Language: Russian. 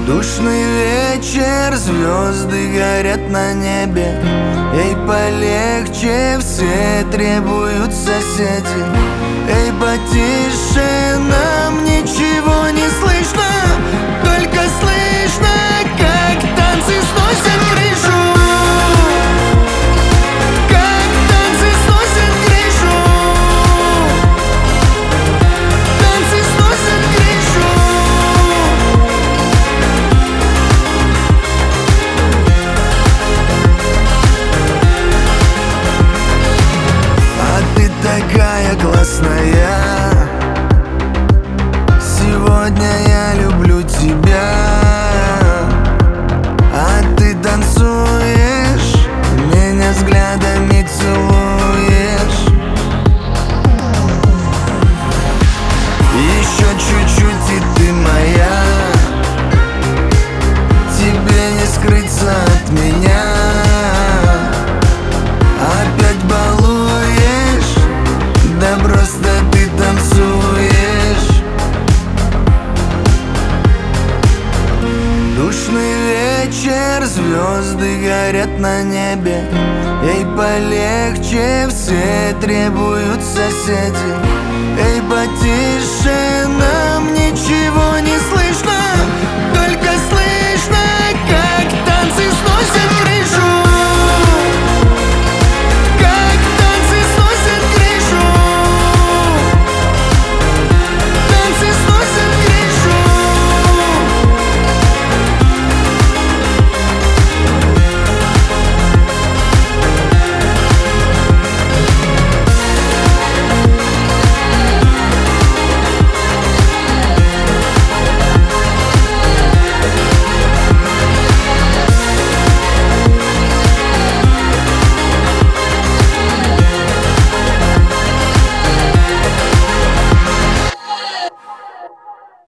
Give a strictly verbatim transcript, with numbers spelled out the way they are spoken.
Душный вечер, звезды горят на небе. Эй, полегче, все требуют соседи. Эй, потише, нам ничего не слышно, только слышно, как танцы сносят крышу. Как танцы сносят крышу. Танцы сносят крышу. А ты такая классная. Сегодня я люблю тебя. А ты танцуешь, меня взглядами целуешь. Еще чуть-чуть и ты моя. Тебе не скрыться от меня. Опять балуешь, да просто ты танцуешь. Душный вечер, звезды горят на небе. Эй, полегче, все требуют соседи. Эй, потише, на